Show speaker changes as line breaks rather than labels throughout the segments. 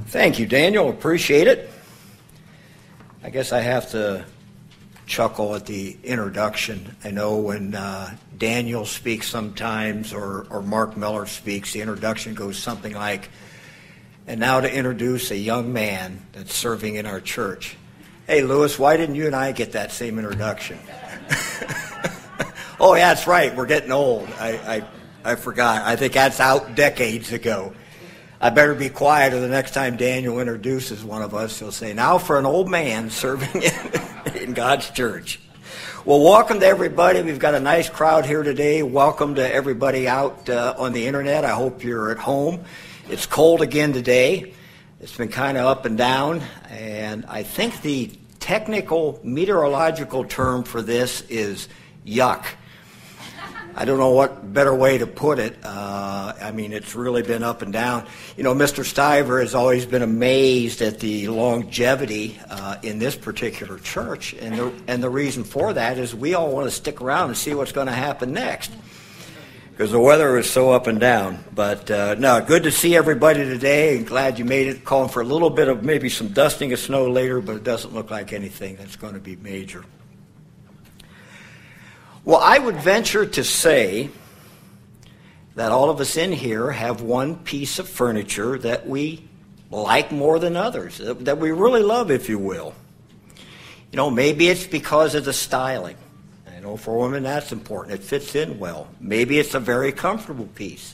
Thank you, Daniel. Appreciate it. I guess I have to chuckle at the introduction. I know when Daniel speaks sometimes or Mark Miller speaks, the introduction goes something like, and now to introduce a young man that's serving in our church. Hey, Lewis, why didn't you and I get that same introduction? Oh, yeah, that's right. We're getting old. I forgot. I think that's out decades ago. I better be quiet, or the next time Daniel introduces one of us, he'll say, now for an old man serving in God's church. Well, welcome to everybody. We've got a nice crowd here today. Welcome to everybody out on the internet. I hope you're at home. It's cold again today. It's been kind of up and down, and I think the technical meteorological term for this is yuck. I don't know what better way to put it. I mean, it's really been up and down. You know, Mr. Stiver has always been amazed at the longevity in this particular church, and the reason for that is we all want to stick around and see what's going to happen next, because the weather is so up and down. But no, good to see everybody today, and glad you made it. Calling for a little bit of maybe some dusting of snow later, but it doesn't look like anything that's going to be major. Well, I would venture to say that all of us in here have one piece of furniture that we like more than others, that we really love, if you will. You know, maybe it's because of the styling. I know for women that's important. It fits in well. Maybe it's a very comfortable piece.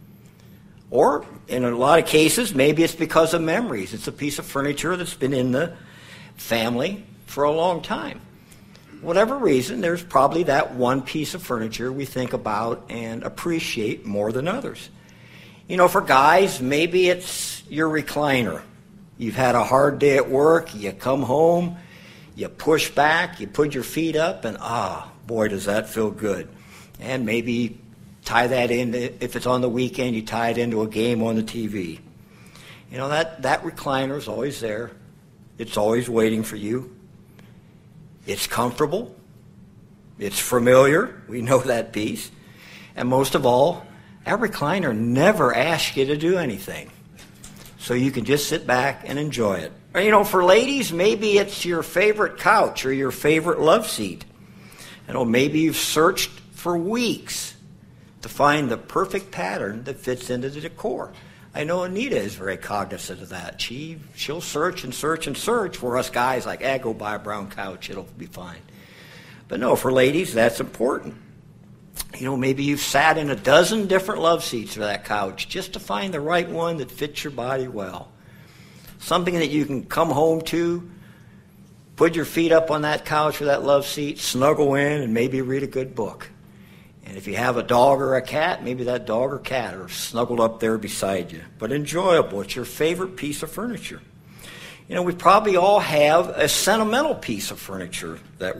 Or, in a lot of cases, maybe it's because of memories. It's a piece of furniture that's been in the family for a long time. Whatever reason, there's probably that one piece of furniture we think about and appreciate more than others. You know, for guys, maybe it's your recliner. You've had a hard day at work, you come home, you push back, you put your feet up, and boy, does that feel good. And maybe tie that in, if it's on the weekend, you tie it into a game on the TV. You know, that recliner is always there. It's always waiting for you. It's comfortable. It's familiar. We know that piece. And most of all, that recliner never asks you to do anything. So you can just sit back and enjoy it. Or, you know, for ladies, maybe it's your favorite couch or your favorite love seat. You know, maybe you've searched for weeks to find the perfect pattern that fits into the decor. I know Anita is very cognizant of that. She'll search and search and search, for us guys like, go buy a brown couch, it'll be fine. But no, for ladies, that's important. You know, maybe you've sat in a dozen different love seats for that couch just to find the right one that fits your body well. Something that you can come home to, put your feet up on that couch or that love seat, snuggle in, and maybe read a good book. And if you have a dog or a cat, maybe that dog or cat are snuggled up there beside you. But enjoyable. It's your favorite piece of furniture. You know, we probably all have a sentimental piece of furniture that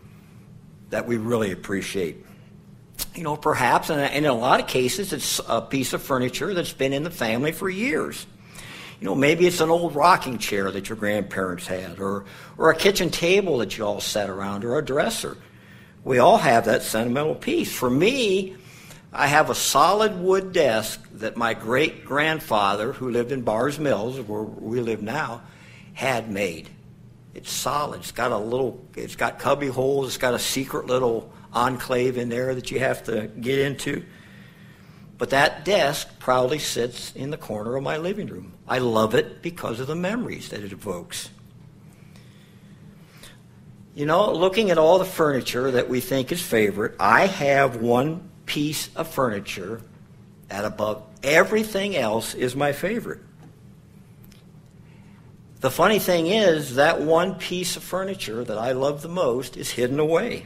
we really appreciate. You know, perhaps, and in a lot of cases, it's a piece of furniture that's been in the family for years. You know, maybe it's an old rocking chair that your grandparents had, or a kitchen table that you all sat around, or a dresser. We all have that sentimental piece. For me, I have a solid wood desk that my great-grandfather, who lived in Bars Mills, where we live now, had made. It's solid. It's got cubby holes. It's got a secret little enclave in there that you have to get into. But that desk proudly sits in the corner of my living room. I love it because of the memories that it evokes. You know, looking at all the furniture that we think is favorite, I have one piece of furniture that above everything else is my favorite. The funny thing is, that one piece of furniture that I love the most is hidden away.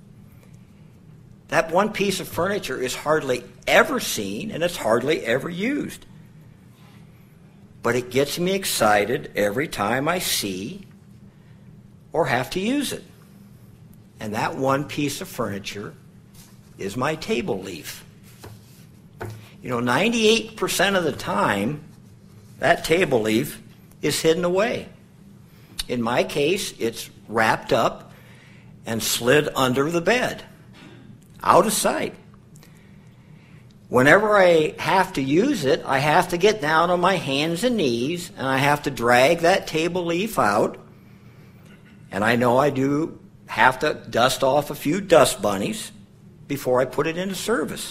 That one piece of furniture is hardly ever seen, and it's hardly ever used. But it gets me excited every time I see or have to use it. And that one piece of furniture is my table leaf. You know, 98% of the time, that table leaf is hidden away. In my case, it's wrapped up and slid under the bed, out of sight. Whenever I have to use it, I have to get down on my hands and knees, and I have to drag that table leaf out. And I know I do have to dust off a few dust bunnies before I put it into service.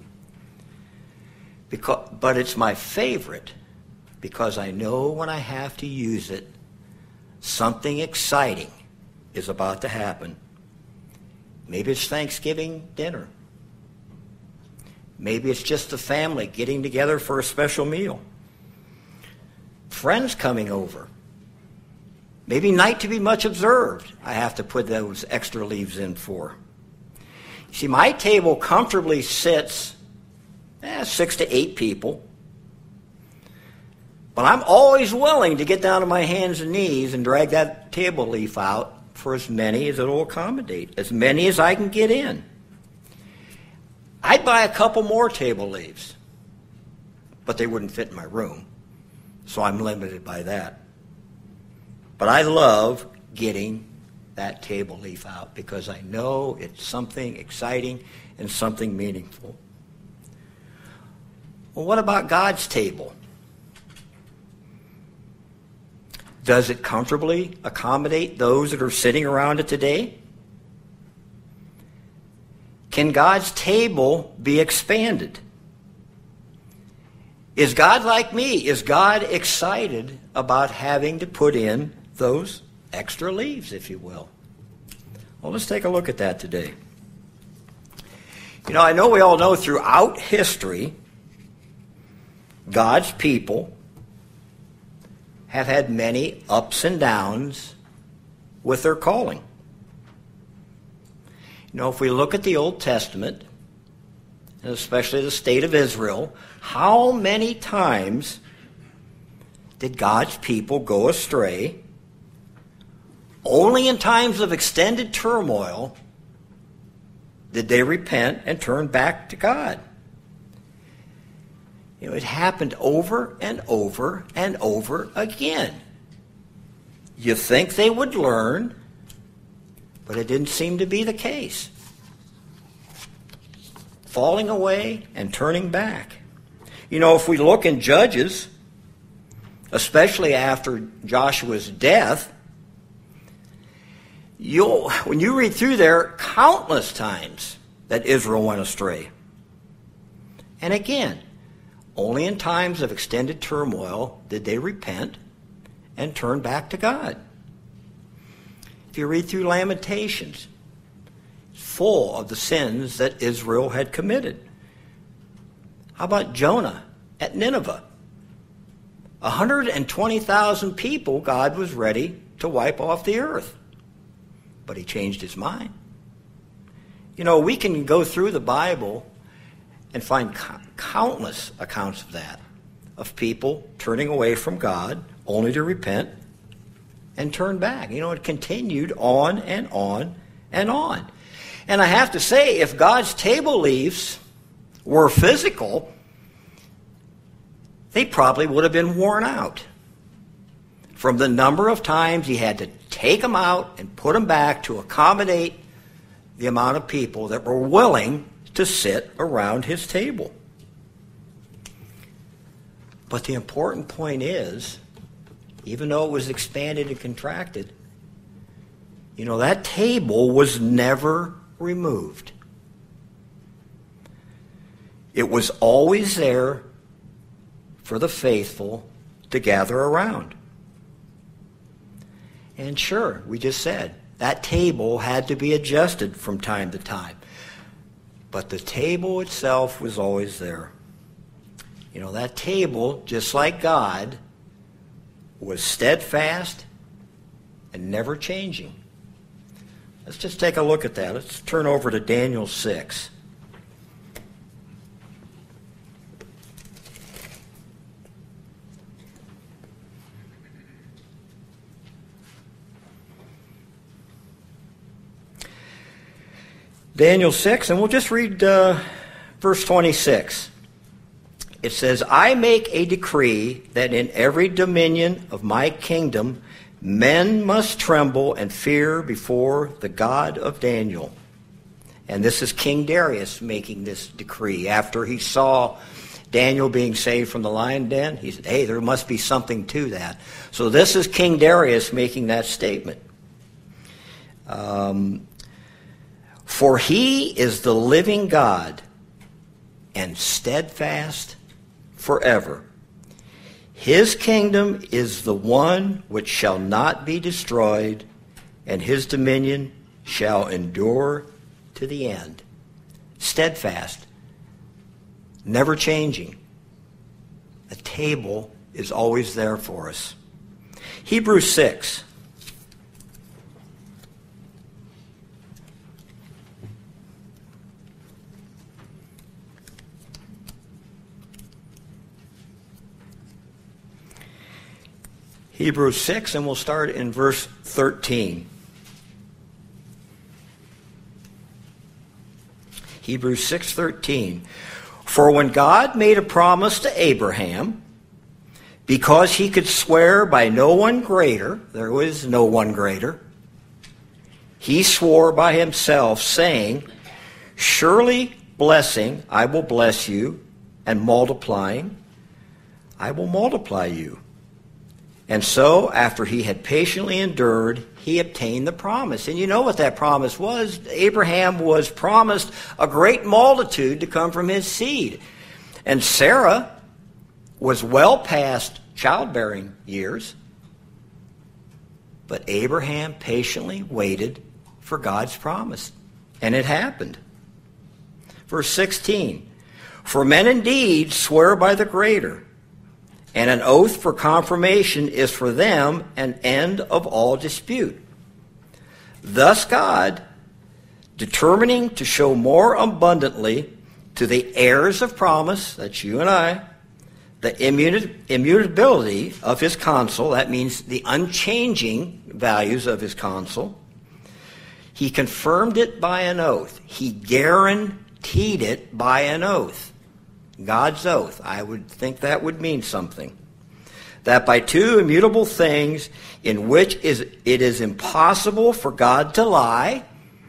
But it's my favorite because I know when I have to use it, something exciting is about to happen. Maybe it's Thanksgiving dinner. Maybe it's just the family getting together for a special meal. Friends coming over. Maybe night to be much observed. I have to put those extra leaves in for. See, my table comfortably sits 6 to 8 people. But I'm always willing to get down on my hands and knees and drag that table leaf out for as many as it will accommodate, as many as I can get in. I'd buy a couple more table leaves, but they wouldn't fit in my room, so I'm limited by that. But I love getting that table leaf out because I know it's something exciting and something meaningful. Well, what about God's table? Does it comfortably accommodate those that are sitting around it today? Can God's table be expanded? Is God like me? Is God excited about having to put in those extra leaves, if you will? Well, let's take a look at that today. I know we all know throughout history, God's people have had many ups and downs with their calling. If we look at the Old Testament, and especially the state of Israel, how many times did God's people go astray? Only in times of extended turmoil did they repent and turn back to God. It happened over and over and over again. You think they would learn, but it didn't seem to be the case. Falling away and turning back. If we look in Judges, especially after Joshua's death, when you read through there, countless times that Israel went astray. And again, only in times of extended turmoil did they repent and turn back to God. If you read through Lamentations, it's full of the sins that Israel had committed. How about Jonah at Nineveh? 120,000 people God was ready to wipe off the earth. But he changed his mind. We can go through the Bible and find countless accounts of that, of people turning away from God only to repent and turn back. It continued on and on and on. And I have to say, if God's table leaves were physical, they probably would have been worn out from the number of times he had to take them out and put them back to accommodate the amount of people that were willing to sit around his table. But the important point is, even though it was expanded and contracted, that table was never removed. It was always there for the faithful to gather around. And sure, we just said, that table had to be adjusted from time to time. But the table itself was always there. That table, just like God, was steadfast and never changing. Let's just take a look at that. Let's turn over to Daniel 6. Daniel 6, and we'll just read verse 26. It says, I make a decree that in every dominion of my kingdom men must tremble and fear before the God of Daniel, And this is King Darius making this decree. After he saw Daniel being saved from the lion den, he said, hey, there must be something to that. So this is King Darius making that statement. For he is the living God and steadfast forever. His kingdom is the one which shall not be destroyed, and his dominion shall endure to the end. Steadfast, never changing. The table is always there for us. Hebrews 6. Hebrews 6, and we'll start in verse 13. Hebrews 6:13. For when God made a promise to Abraham, because he could swear by no one greater, there was no one greater, he swore by himself, saying, surely blessing I will bless you, and multiplying I will multiply you. And so, after he had patiently endured, he obtained the promise. And you know what that promise was. Abraham was promised a great multitude to come from his seed. And Sarah was well past childbearing years. But Abraham patiently waited for God's promise. And it happened. Verse 16. For men indeed swear by the greater, and an oath for confirmation is for them an end of all dispute. Thus God, determining to show more abundantly to the heirs of promise, that's you and I, the immutability of his counsel, that means the unchanging values of his counsel, he confirmed it by an oath. He guaranteed it by an oath. God's oath. I would think that would mean something. That by two immutable things in which it is impossible for God to lie.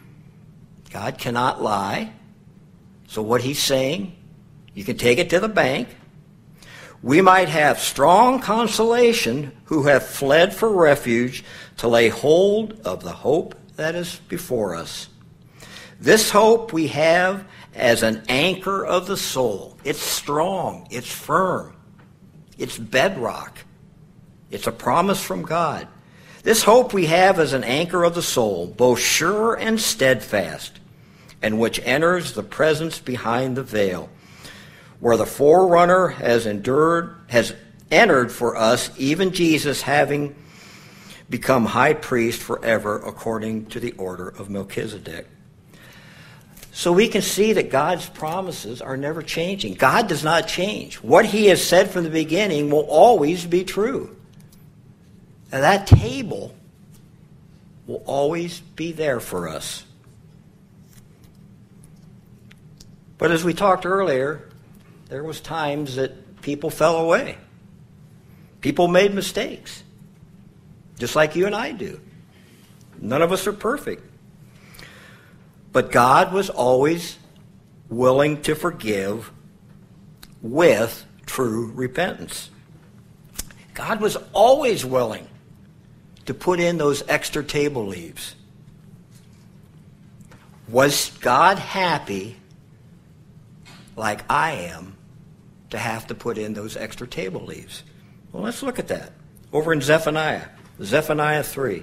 God cannot lie. So what he's saying, you can take it to the bank. We might have strong consolation who have fled for refuge to lay hold of the hope that is before us. This hope we have as an anchor of the soul. It's strong. It's firm. It's bedrock. It's a promise from God. This hope we have as an anchor of the soul, both sure and steadfast, and which enters the presence behind the veil, where the forerunner has entered for us, even Jesus having become high priest forever according to the order of Melchizedek. So we can see that God's promises are never changing. God does not change. What he has said from the beginning will always be true. And that table will always be there for us. But as we talked earlier, there was times that people fell away. People made mistakes, just like you and I do. None of us are perfect. But God was always willing to forgive with true repentance. God was always willing to put in those extra table leaves. Was God happy, like I am, to have to put in those extra table leaves? Well, let's look at that. Over in Zephaniah 3.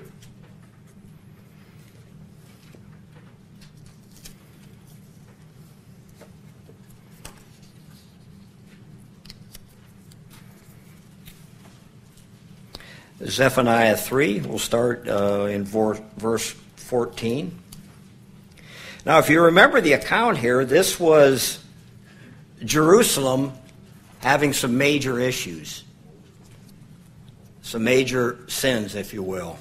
Zephaniah 3, we'll start in verse 14. Now, if you remember the account here, this was Jerusalem having some major issues, some major sins, if you will.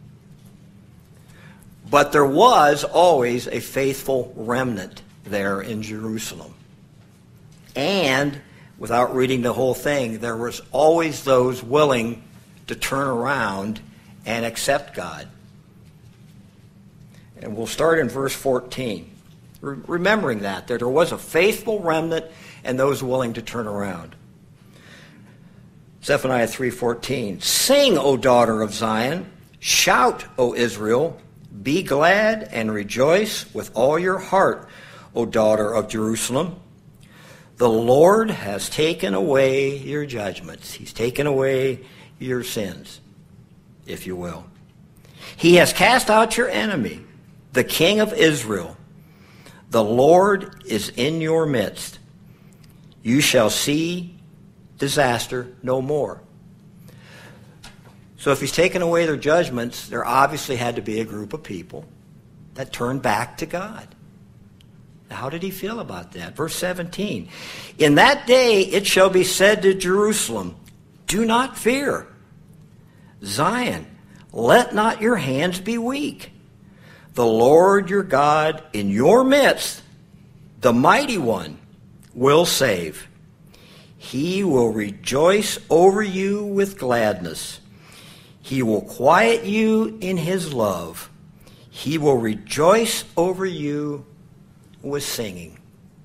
But there was always a faithful remnant there in Jerusalem. And, without reading the whole thing, there was always those willing to turn around and accept God. And we'll start in verse 14. Remembering that there was a faithful remnant and those willing to turn around. Zephaniah 3:14, sing, O daughter of Zion, shout, O Israel, be glad and rejoice with all your heart, O daughter of Jerusalem. The Lord has taken away your judgments. He's taken away your sins, if you will. He has cast out your enemy, the King of Israel. The Lord is in your midst. You shall see disaster no more. So if he's taken away their judgments, there obviously had to be a group of people that turned back to God. Now, how did he feel about that? Verse 17, in that day it shall be said to Jerusalem, do not fear. Zion, let not your hands be weak. The Lord your God in your midst, the mighty one, will save. He will rejoice over you with gladness. He will quiet you in his love. He will rejoice over you with singing.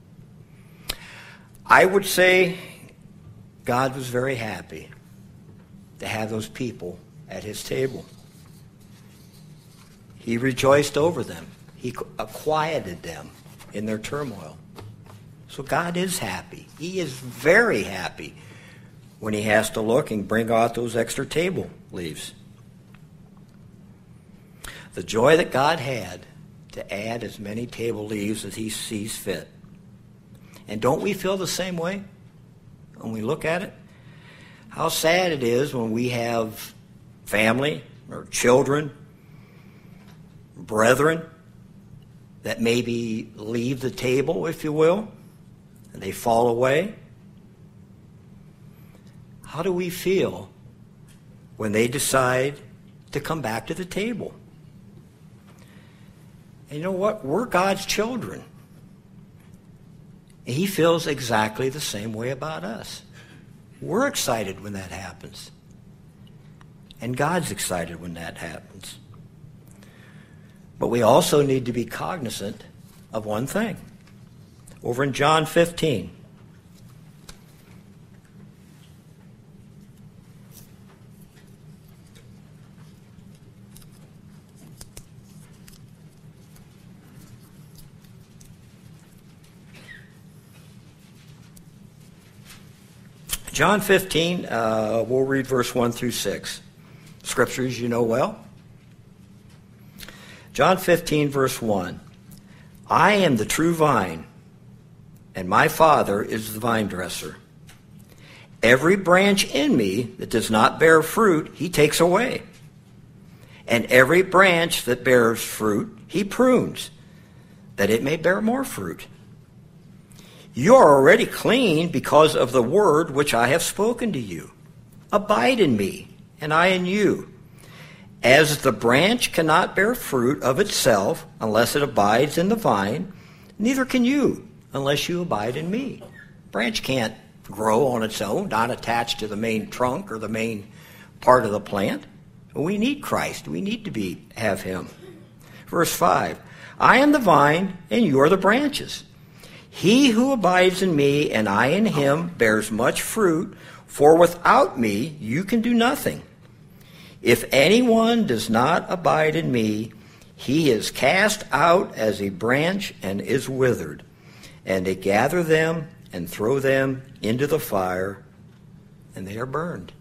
I would say God was very happy to have those people at his table. He rejoiced over them. He quieted them in their turmoil. So God is happy. He is very happy when he has to look and bring out those extra table leaves. The joy that God had to add as many table leaves as he sees fit. And don't we feel the same way when we look at it? How sad it is when we have family or children, brethren, that maybe leave the table, if you will, and they fall away. How do we feel when they decide to come back to the table? And you know what? We're God's children. And he feels exactly the same way about us. We're excited when that happens. And God's excited when that happens. But we also need to be cognizant of one thing. Over in John 15. John 15, we'll read verse 1 through 6. Scriptures you know well. John 15, verse 1. I am the true vine, and my Father is the vine dresser. Every branch in me that does not bear fruit, he takes away. And every branch that bears fruit, he prunes, that it may bear more fruit. You are already clean because of the word which I have spoken to you. Abide in me, and I in you. As the branch cannot bear fruit of itself unless it abides in the vine, neither can you unless you abide in me. Branch can't grow on its own, not attached to the main trunk or the main part of the plant. We need Christ. We need to have him. Verse 5, I am the vine, and you are the branches. He who abides in me and I in him bears much fruit, for without me you can do nothing. If anyone does not abide in me, he is cast out as a branch and is withered, and they gather them and throw them into the fire, and they are burned.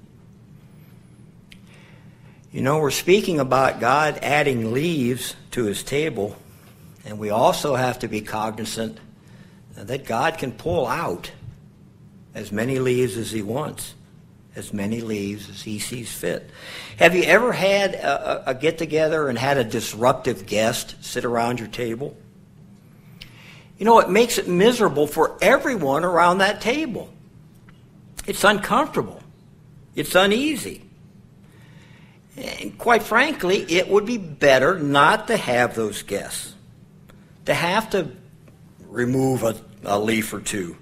You know, we're speaking about God adding leaves to his table, and we also have to be cognizant that God can pull out as many leaves as he wants, as many leaves as he sees fit. Have you ever had a get-together and had a disruptive guest sit around your table? You know, it makes it miserable for everyone around that table. It's uncomfortable. It's uneasy. And quite frankly, it would be better not to have those guests, to have to remove a leaf or two,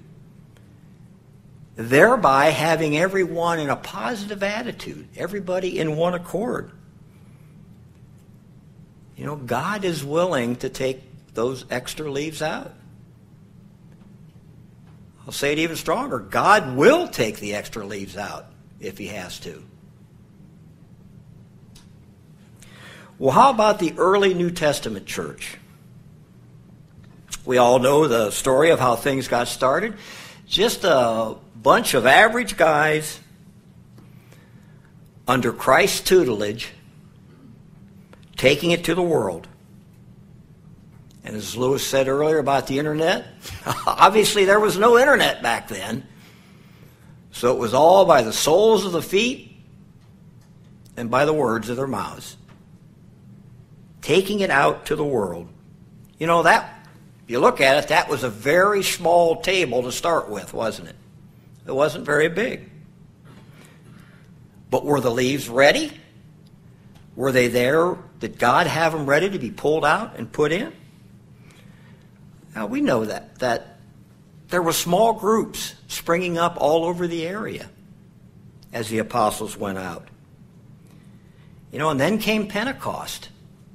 thereby having everyone in a positive attitude, everybody in one accord. You know, God is willing to take those extra leaves out. I'll say it even stronger. God will take the extra leaves out if he has to. Well, how about the early New Testament church? We all know the story of how things got started. Just a bunch of average guys under Christ's tutelage taking it to the world. And as Lewis said earlier about the internet, obviously there was no internet back then. So it was all by the soles of the feet and by the words of their mouths. Taking it out to the world. You know, that, if you look at it, that was a very small table to start with, wasn't it? It wasn't very big. But were the leaves ready? Were they there? Did God have them ready to be pulled out and put in? Now, we know that there were small groups springing up all over the area as the apostles went out. You know, and then came Pentecost.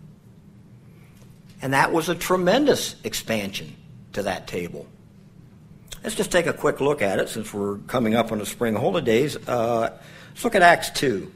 And that was a tremendous expansion to that table. Let's just take a quick look at it since we're coming up on the spring holidays. Let's look at Acts 2.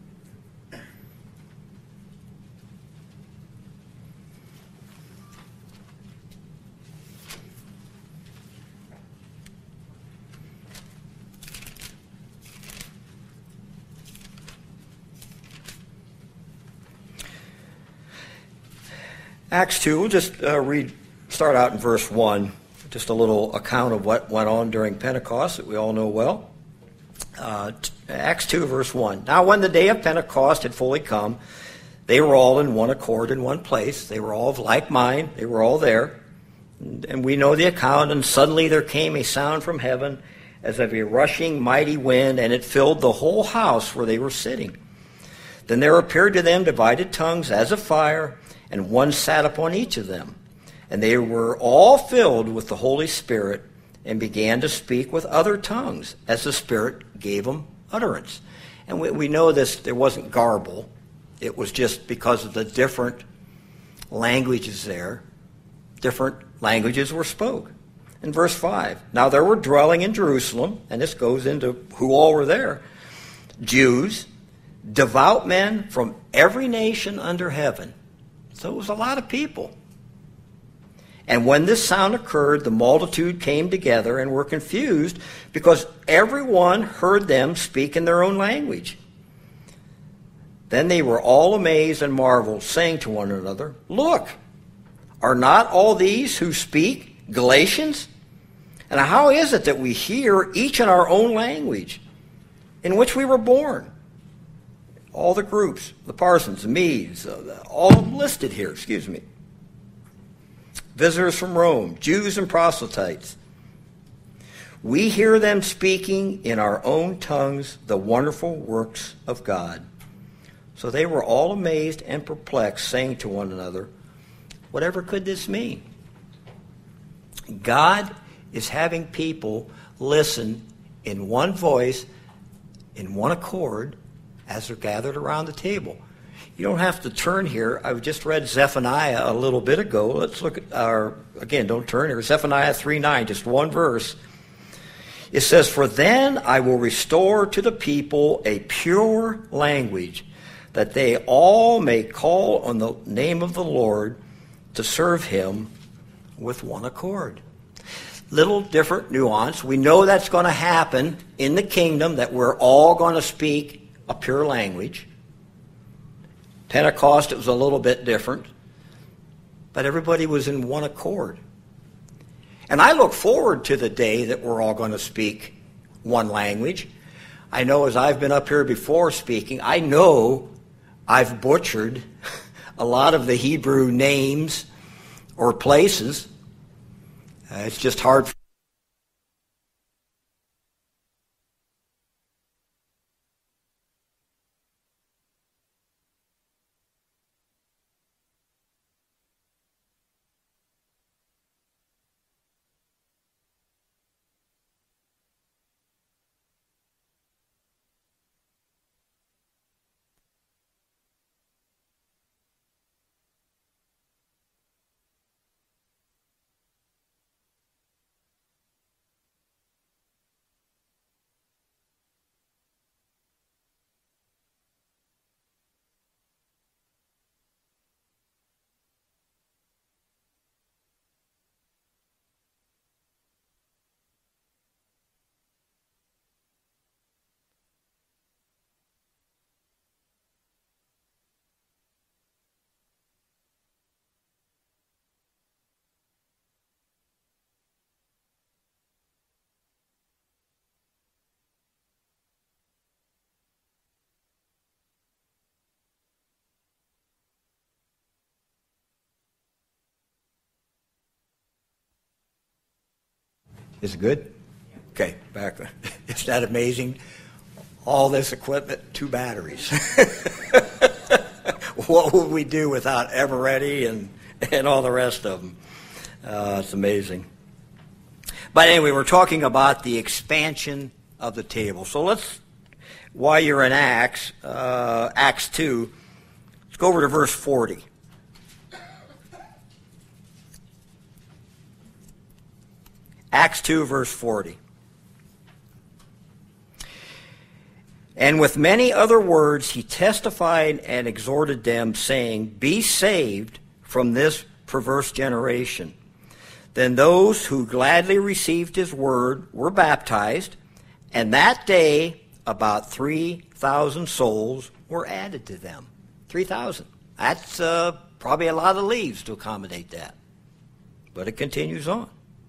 Acts 2, we'll just start out in verse 1, just a little account of what went on during Pentecost that we all know well. Acts 2, verse 1. Now when the day of Pentecost had fully come, they were all in one accord in one place. They were all of like mind. They were all there. And we know the account, and suddenly there came a sound from heaven as of a rushing mighty wind, and it filled the whole house where they were sitting. Then there appeared to them divided tongues as of fire, and one sat upon each of them. And they were all filled with the Holy Spirit and began to speak with other tongues as the Spirit gave them utterance. And we know this, there wasn't garble. It was just because of the different languages there. Different languages were spoke. In verse 5, now there were dwelling in Jerusalem, and this goes into who all were there, Jews, devout men from every nation under heaven. So it was a lot of people. And when this sound occurred, the multitude came together and were confused because everyone heard them speak in their own language. Then they were all amazed and marveled, saying to one another, look, are not all these who speak Galatians? And how is it that we hear each in our own language in which we were born? All the groups, the Parsons, the Medes, all of them listed here, Visitors from Rome, Jews and proselytes. We hear them speaking in our own tongues the wonderful works of God. So they were all amazed and perplexed, saying to one another, whatever could this mean? God is having people listen in one voice, in one accord, as they're gathered around the table. You don't have to turn here. I just read Zephaniah a little bit ago. Let's look at again, don't turn here. Zephaniah 3:9, just one verse. It says, for then I will restore to the people a pure language, that they all may call on the name of the Lord to serve him with one accord. Little different nuance. We know that's going to happen in the kingdom, that we're all going to speak a pure language. Pentecost, it was a little bit different. But everybody was in one accord. And I look forward to the day that we're all going to speak one language. I know as I've been up here before speaking, I know I've butchered a lot of the Hebrew names or places. It's just hard for Is it good? Okay, back. Isn't that amazing? All this equipment, 2 batteries. What would we do without Eveready and all the rest of them? It's amazing. But anyway, we're talking about the expansion of the table. So let's, while you're in Acts 2, let's go over to verse 40. Acts 2, verse 40. And with many other words he testified and exhorted them, saying, Be saved from this perverse generation. Then those who gladly received his word were baptized, and that day about 3,000 souls were added to them. 3,000. That's probably a lot of leaves to accommodate that. But it continues on.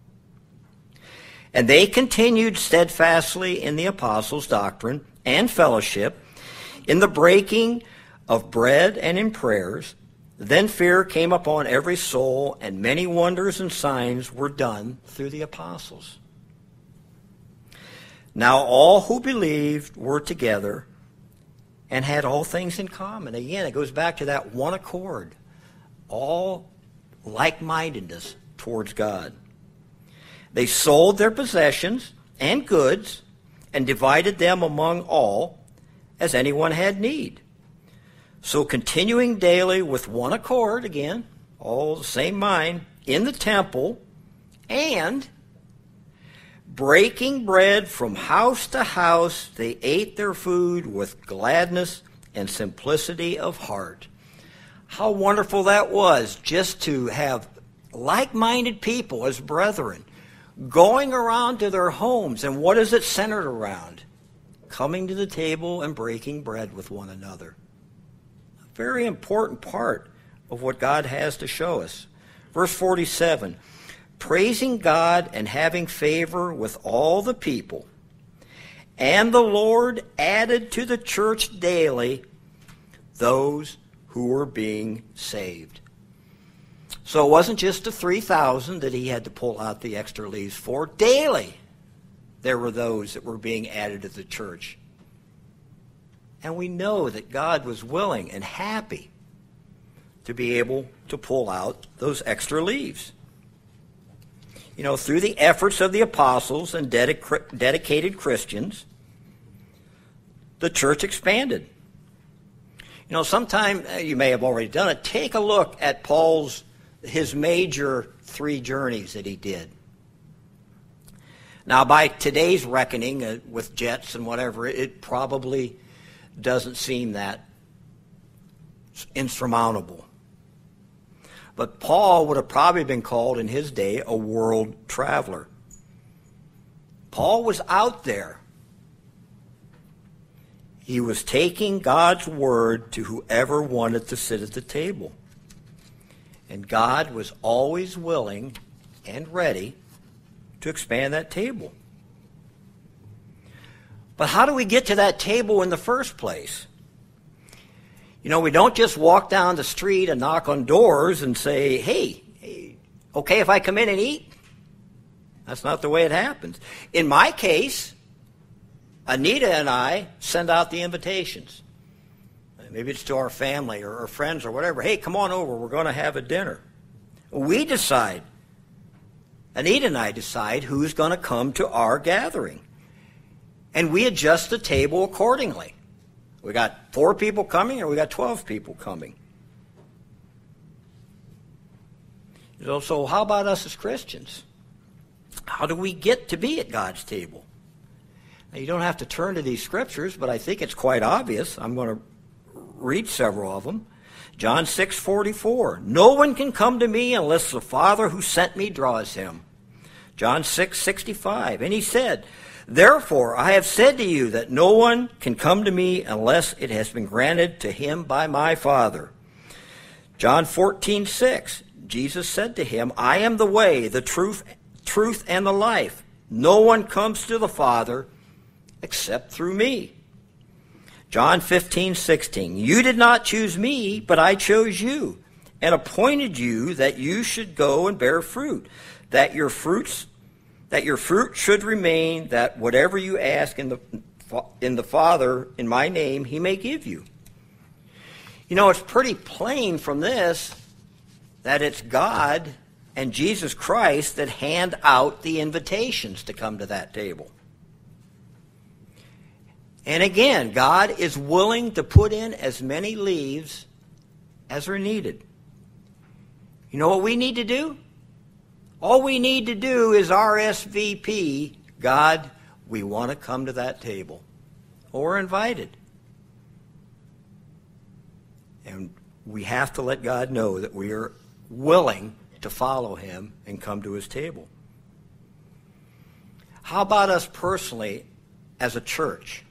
And they continued steadfastly in the apostles' doctrine and fellowship, in the breaking of bread and in prayers. Then fear came upon every soul, and many wonders and signs were done through the apostles. Now all who believed were together and had all things in common. Again, it goes back to that one accord, all like-mindedness towards God. They sold their possessions and goods and divided them among all as anyone had need. So continuing daily with one accord, again, all the same mind, in the temple, and breaking bread from house to house, they ate their food with gladness and simplicity of heart. How wonderful that was, just to have like-minded people as brethren going around to their homes. And what is it centered around? Coming to the table and breaking bread with one another. A very important part of what God has to show us. Verse 47, praising God and having favor with all the people. And the Lord added to the church daily those who were being saved. So it wasn't just the 3,000 that he had to pull out the extra leaves for. Daily, there were those that were being added to the church. And we know that God was willing and happy to be able to pull out those extra leaves. You know, through the efforts of the apostles and dedicated Christians, the church expanded. You know, sometime, you may have already done it, take a look at his major 3 journeys that he did. Now, by today's reckoning, with jets and whatever, it probably doesn't seem that insurmountable. But Paul would have probably been called in his day a world traveler. Paul was out there. He was taking God's word to whoever wanted to sit at the table. And God was always willing and ready to expand that table. But how do we get to that table in the first place? You know, we don't just walk down the street and knock on doors and say, hey, okay if I come in and eat? That's not the way it happens. In my case, Anita and I send out the invitations. Maybe it's to our family or our friends or whatever. Hey, come on over. We're going to have a dinner. We decide. Anita and I decide who's going to come to our gathering. And we adjust the table accordingly. We got 4 people coming or we got 12 people coming. So how about us as Christians? How do we get to be at God's table? Now, you don't have to turn to these scriptures, but I think it's quite obvious. I'm going to read several of them. John 6:44. No one can come to me unless the Father who sent me draws him. John 6:65. And he said, therefore I have said to you that no one can come to me unless it has been granted to him by my Father. John 14:6. Jesus said to him, I am the way, the truth, and the life. No one comes to the Father except through me. John 15:16. You did not choose me, but I chose you and appointed you that you should go and bear fruit, that your fruits that your fruit should remain, that whatever you ask in the Father in my name, he may give you. You know, it's pretty plain from this that it's God and Jesus Christ that hand out the invitations to come to that table. And again, God is willing to put in as many leaves as are needed. You know what we need to do? All we need to do is RSVP, God, we want to come to that table. Or we're invited. And we have to let God know that we are willing to follow him and come to his table. How about us personally as a church?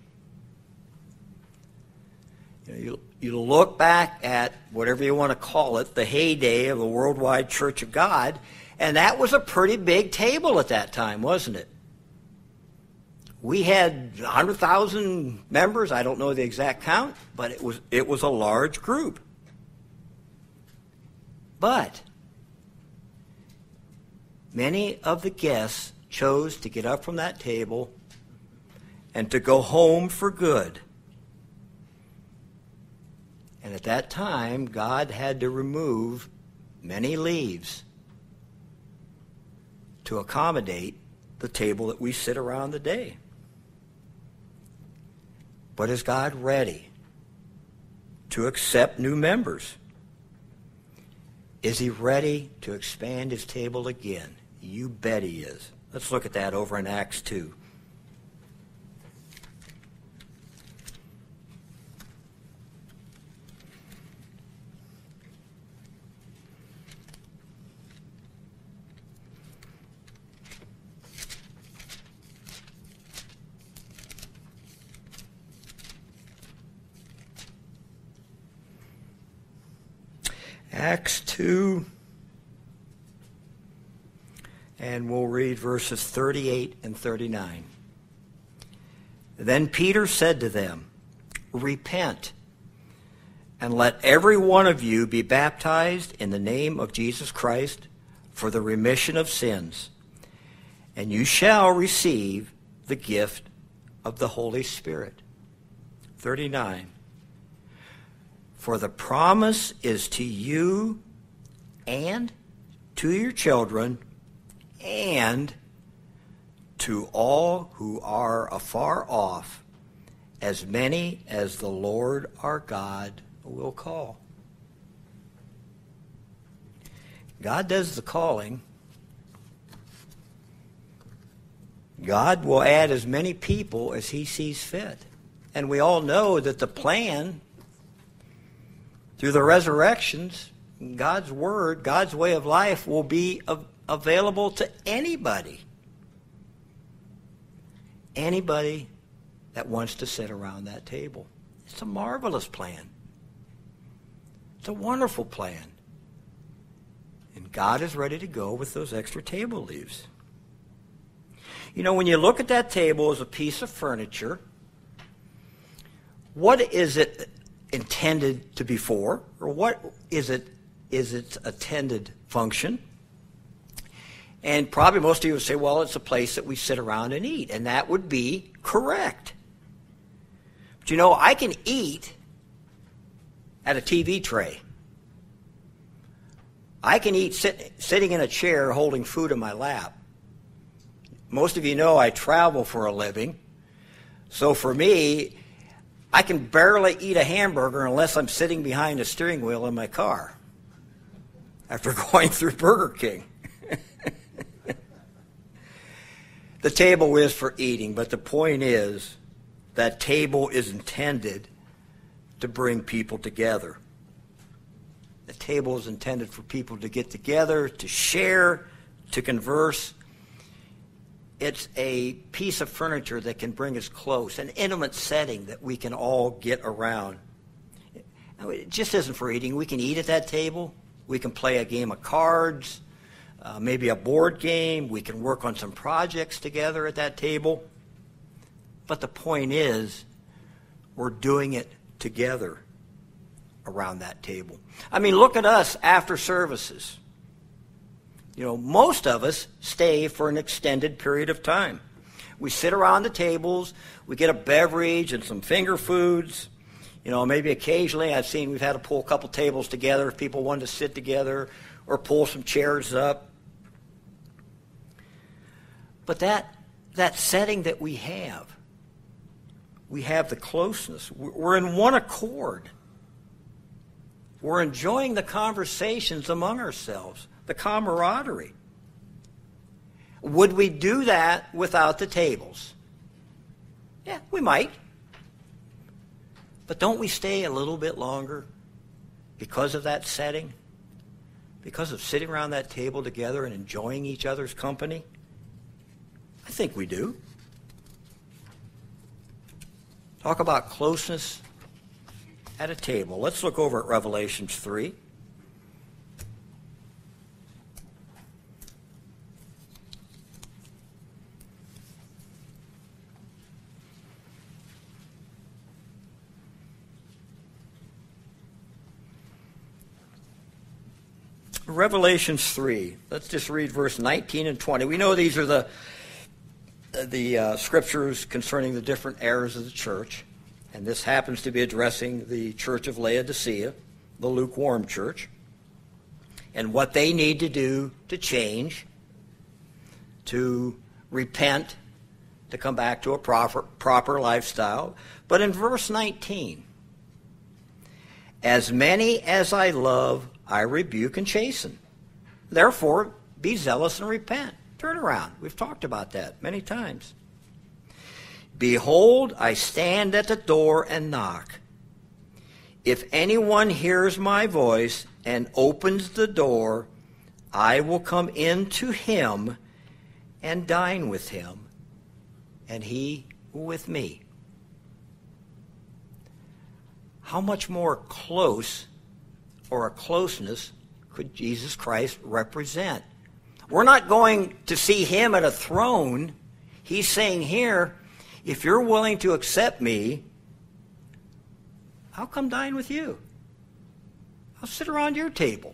You look back at whatever you want to call it, the heyday of the Worldwide Church of God, and that was a pretty big table at that time, wasn't it? We had 100,000 members. I don't know the exact count, but it was a large group. But many of the guests chose to get up from that table and to go home for good. And at that time, God had to remove many leaves to accommodate the table that we sit around today. But is God ready to accept new members? Is he ready to expand his table again? You bet he is. Let's look at that over in Acts 2. Acts 2, and we'll read verses 38 and 39. Then Peter said to them, repent, and let every one of you be baptized in the name of Jesus Christ for the remission of sins, and you shall receive the gift of the Holy Spirit. 39. For the promise is to you and to your children and to all who are afar off, as many as the Lord our God will call. God does the calling. God will add as many people as he sees fit. And we all know that the plan through the resurrections, God's word, God's way of life will be available to anybody. Anybody that wants to sit around that table. It's a marvelous plan. It's a wonderful plan. And God is ready to go with those extra table leaves. You know, when you look at that table as a piece of furniture, what is it intended to be for, or what is its intended function? And probably most of you would say, well, it's a place that we sit around and eat, and that would be correct. But you know, I can eat at a TV tray. I can eat sitting in a chair holding food in my lap. Most of you know I travel for a living, so for me, I can barely eat a hamburger unless I'm sitting behind a steering wheel in my car after going through Burger King. The table is for eating, but the point is that table is intended to bring people together. The table is intended for people to get together, to share, to converse. It's a piece of furniture that can bring us close, an intimate setting that we can all get around. It just isn't for eating. We can eat at that table. We can play a game of cards, maybe a board game. We can work on some projects together at that table. But the point is, we're doing it together around that table. I mean, look at us after services. Most of us stay for an extended period of time. We sit around the tables, we get a beverage and some finger foods. Maybe occasionally we've had to pull a couple tables together if people wanted to sit together or pull some chairs up. But that setting that we have the closeness. We're in one accord. We're enjoying the conversations among ourselves, the camaraderie. Would we do that without the tables? Yeah, we might. But don't we stay a little bit longer because of that setting? Because of sitting around that table together and enjoying each other's company? I think we do. Talk about closeness at a table. Let's look over at Revelation 3. Revelations 3. Let's just read verse 19 and 20. We know these are the scriptures concerning the different eras of the church. And this happens to be addressing the church of Laodicea, the lukewarm church, and what they need to do to change, to repent, to come back to a proper lifestyle. But in verse 19, as many as I love, I rebuke and chasten. Therefore, be zealous and repent. Turn around. We've talked about that many times. Behold, I stand at the door and knock. If anyone hears my voice and opens the door, I will come in to him and dine with him, and he with me. How much more close or a closeness could Jesus Christ represent? We're not going to see him at a throne. He's saying here, if you're willing to accept me, I'll come dine with you. I'll sit around your table.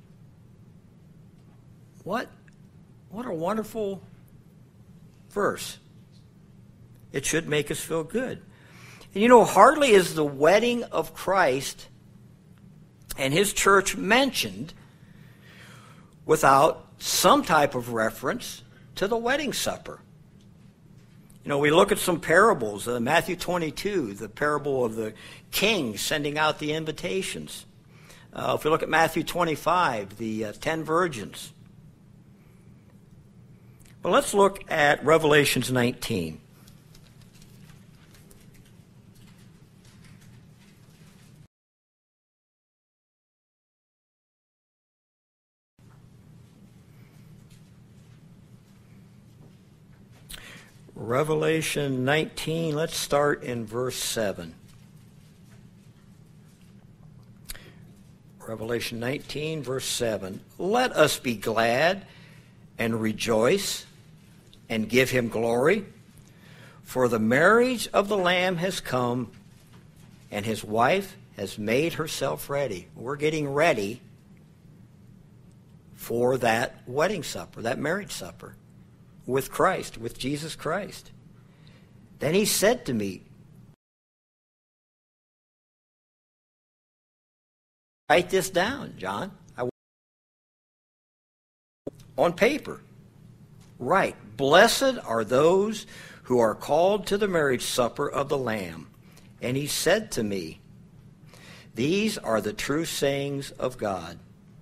What a wonderful verse. It should make us feel good. And hardly is the wedding of Christ and his church mentioned without some type of reference to the wedding supper. We look at some parables. Matthew 22, the parable of the king sending out the invitations. If we look at Matthew 25, the 10 virgins. But let's look at Revelations 19. Revelation 19, let's start in verse 7. Revelation 19, verse 7. Let us be glad and rejoice and give him glory, for the marriage of the Lamb has come, and his wife has made herself ready. We're getting ready for that wedding supper, that marriage supper. With Christ, with Jesus Christ. Then he said to me, write this down, John. On paper. Write, blessed are those who are called to the marriage supper of the Lamb. And he said to me, these are the true sayings of God.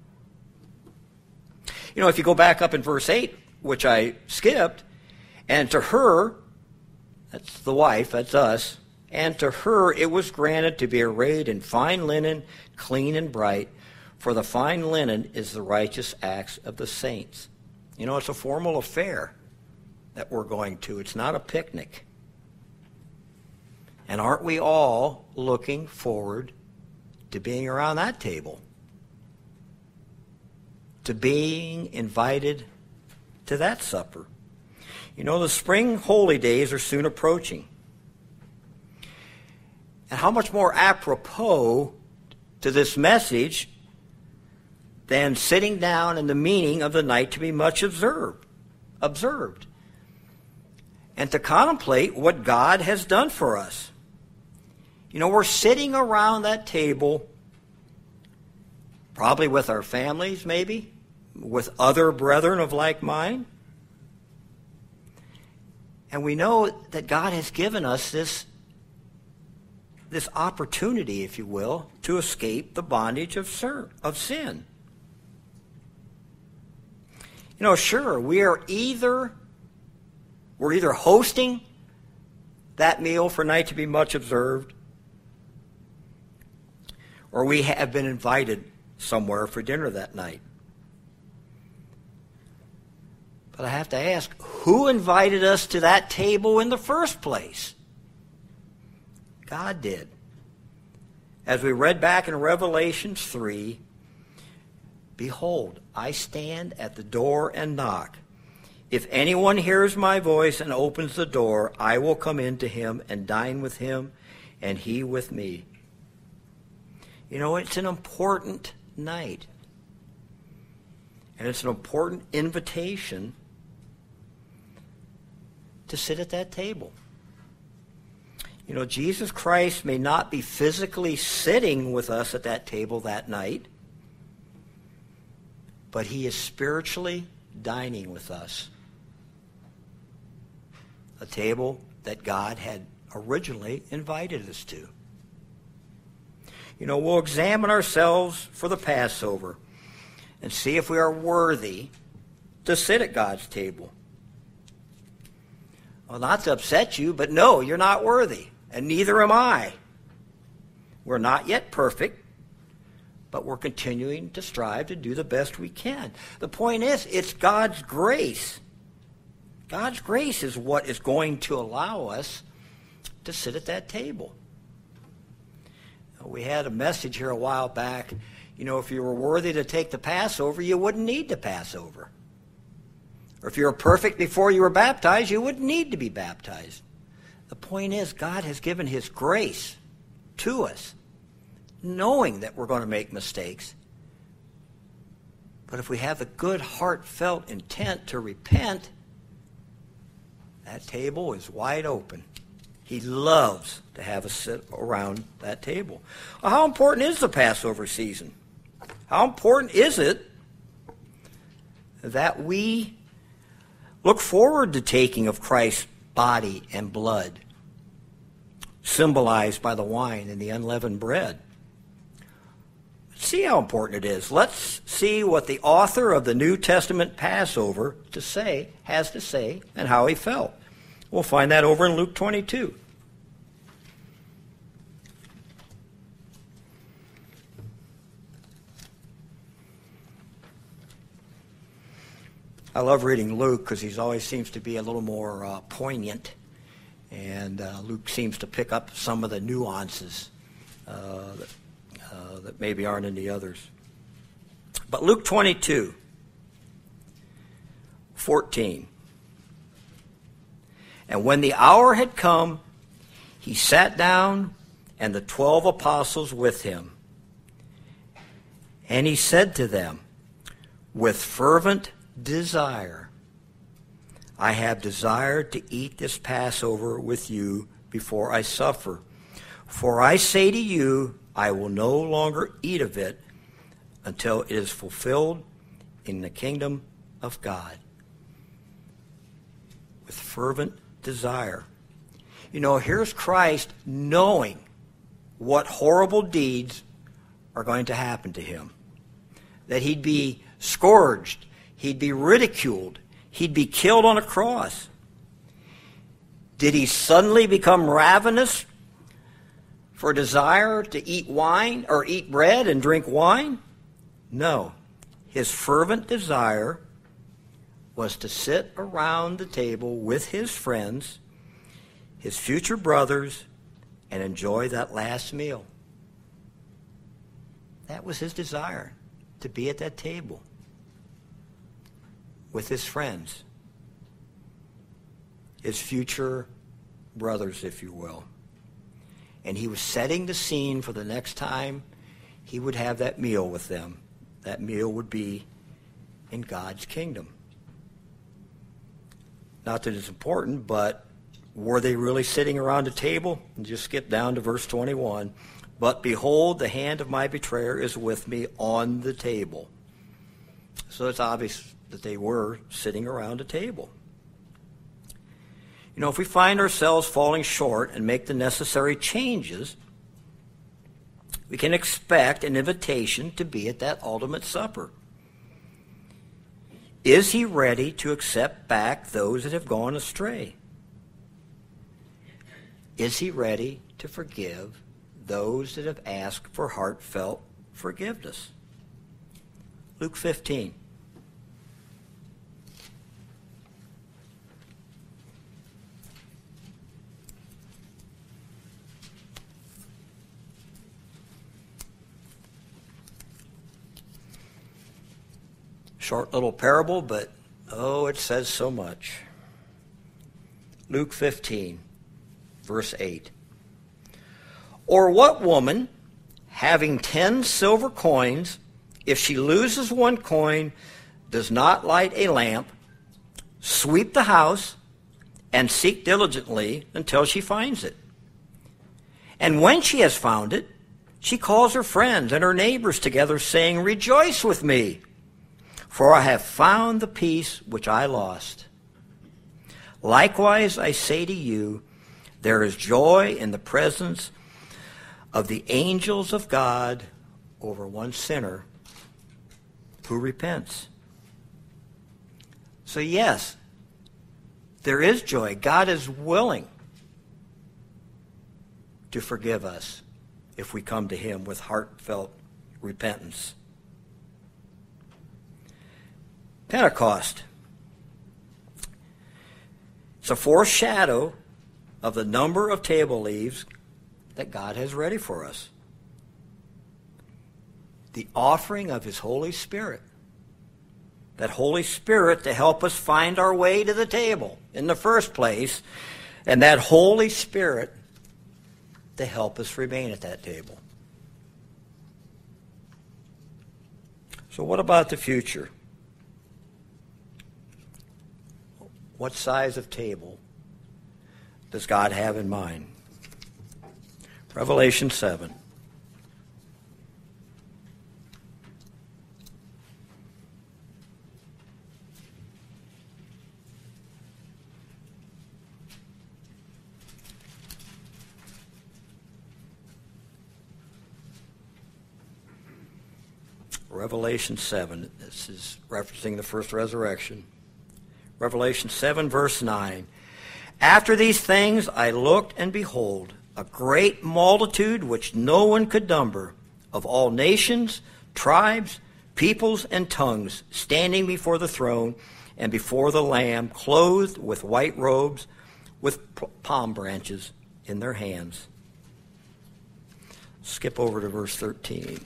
If you go back up in verse 8, which I skipped, and to her, that's the wife, that's us, and to her it was granted to be arrayed in fine linen, clean and bright, for the fine linen is the righteous acts of the saints. It's a formal affair that we're going to. It's not a picnic. And aren't we all looking forward to being around that table? To being invited to that supper. The spring holy days are soon approaching. And how much more apropos to this message than sitting down and the meaning of the night to be much observed, and to contemplate what God has done for us. You know, we're sitting around that table, probably with our families, maybe, with other brethren of like mind. And we know that God has given us this opportunity, if you will, to escape the bondage of sin. You know, sure, we're either hosting that meal for night to be much observed, or we have been invited somewhere for dinner that night. But I have to ask, who invited us to that table in the first place? God did. As we read back in Revelation 3, behold, I stand at the door and knock. If anyone hears my voice and opens the door, I will come in to him and dine with him, and he with me. You know, it's an important night. And it's an important invitation to sit at that table. You know, Jesus Christ may not be physically sitting with us at that table that night, but he is spiritually dining with us. A table that God had originally invited us to. You know, we'll examine ourselves for the Passover and see if we are worthy to sit at God's table. Well, not to upset you, but no, you're not worthy, and neither am I. We're not yet perfect, but we're continuing to strive to do the best we can. The point is, it's God's grace. God's grace is what is going to allow us to sit at that table. We had a message here a while back. You know, if you were worthy to take the Passover, you wouldn't need the Passover. Or if you were perfect before you were baptized, you wouldn't need to be baptized. The point is, God has given his grace to us, knowing that we're going to make mistakes. But if we have a good, heartfelt intent to repent, that table is wide open. He loves to have us sit around that table. Well, how important is the Passover season? How important is it that we look forward to taking of Christ's body and blood, symbolized by the wine and the unleavened bread? See how important it is. Let's see what the author of the New Testament Passover has to say, and how he felt. We'll find that over in Luke 22. I love reading Luke because he always seems to be a little more poignant, and Luke seems to pick up some of the nuances that maybe aren't in the others. But Luke 22:14. And when the hour had come, he sat down, and the 12 apostles with him. And he said to them, with fervent desire, I have desired to eat this Passover with you before I suffer. For I say to you, I will no longer eat of it until it is fulfilled in the kingdom of God. With fervent desire. You know, here's Christ knowing what horrible deeds are going to happen to him. That he'd be scourged, he'd be ridiculed, he'd be killed on a cross. Did he suddenly become ravenous for desire to eat wine or eat bread and drink wine? No. His fervent desire was to sit around the table with his friends, his future brothers, and enjoy that last meal. That was his desire, to be at that table with his friends, his future brothers, if you will. And he was setting the scene for the next time he would have that meal with them that meal would be in God's kingdom. Not that it's important, but were they really sitting around a table? And just skip down to verse 21. But behold, the hand of my betrayer is with me on the table. So it's obvious that they were sitting around a table. You know, if we find ourselves falling short and make the necessary changes, we can expect an invitation to be at that ultimate supper. Is he ready to accept back those that have gone astray? Is he ready to forgive those that have asked for heartfelt forgiveness? Luke 15. Short little parable, but oh, it says so much. Luke 15, verse 8. Or what woman, having 10 silver coins, if she loses one coin, does not light a lamp, sweep the house, and seek diligently until she finds it? And when she has found it, she calls her friends and her neighbors together, saying, Rejoice with me, for I have found the piece which I lost. Likewise, I say to you, there is joy in the presence of the angels of God over one sinner who repents. So yes, there is joy. God is willing to forgive us if we come to him with heartfelt repentance. Pentecost. It's a foreshadow of the number of table leaves that God has ready for us. The offering of his Holy Spirit. That Holy Spirit to help us find our way to the table in the first place, and that Holy Spirit to help us remain at that table. So what about the future? What size of table does God have in mind? Revelation 7. Revelation 7. This is referencing the first resurrection. Revelation 7, verse 9. After these things I looked, and behold, a great multitude which no one could number, of all nations, tribes, peoples, and tongues, standing before the throne and before the Lamb, clothed with white robes, with palm branches in their hands. Skip over to verse 13.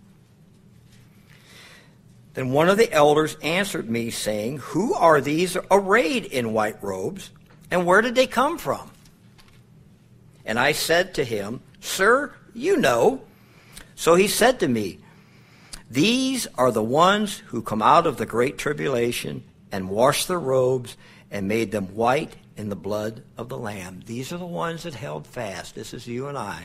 Then one of the elders answered me, saying, Who are these arrayed in white robes, and where did they come from? And I said to him, Sir, you know. So he said to me, These are the ones who come out of the great tribulation, and washed their robes, and made them white in the blood of the Lamb. These are the ones that held fast. This is you and I.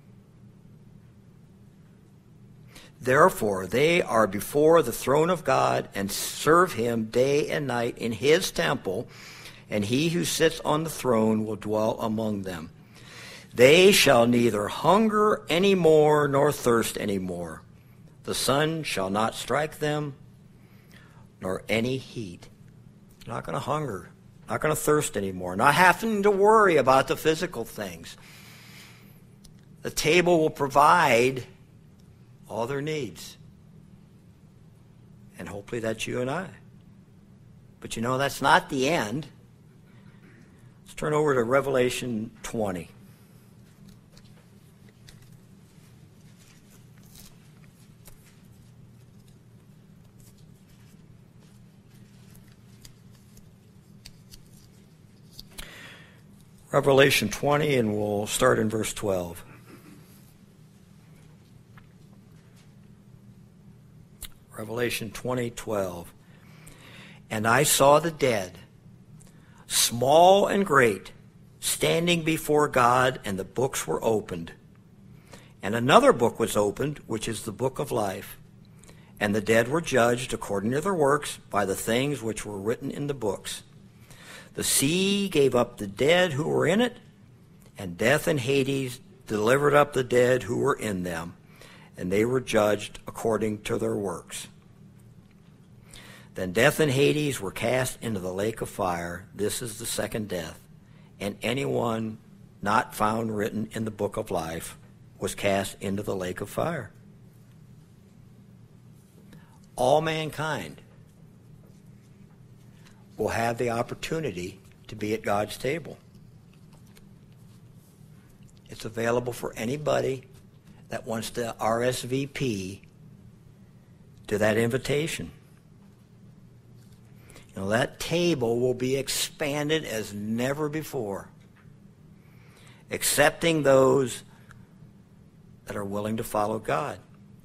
Therefore, they are before the throne of God and serve him day and night in his temple, and he who sits on the throne will dwell among them. They shall neither hunger any more nor thirst any more. The sun shall not strike them, nor any heat. Not going to hunger, not going to thirst anymore, not having to worry about the physical things. The table will provide all their needs. And hopefully that's you and I. But you know, that's not the end. Let's turn over to Revelation 20. Revelation 20, and we'll start in verse 12. Revelation 20:12. And I saw the dead, small and great, standing before God, and the books were opened. And another book was opened, which is the book of life. And the dead were judged according to their works by the things which were written in the books. The sea gave up the dead who were in it, and death and Hades delivered up the dead who were in them, and they were judged according to their works. Then death and Hades were cast into the lake of fire. This is the second death. And anyone not found written in the book of life was cast into the lake of fire. All mankind will have the opportunity to be at God's table. It's available for anybody that wants to RSVP to that invitation. You know, that table will be expanded as never before, accepting those that are willing to follow God.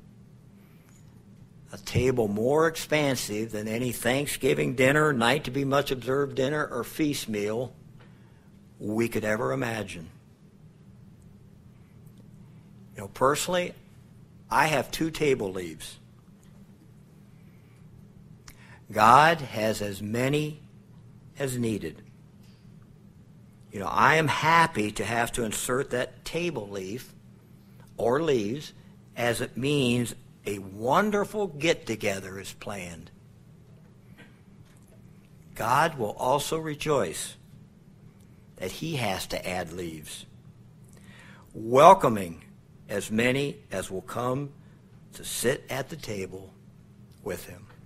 A table more expansive than any Thanksgiving dinner, night to be much observed dinner, or feast meal we could ever imagine. You know, personally, I have 2 table leaves. God has as many as needed. You know, I am happy to have to insert that table leaf or leaves, as it means a wonderful get-together is planned. God will also rejoice that he has to add leaves, welcoming as many as will come to sit at the table with him.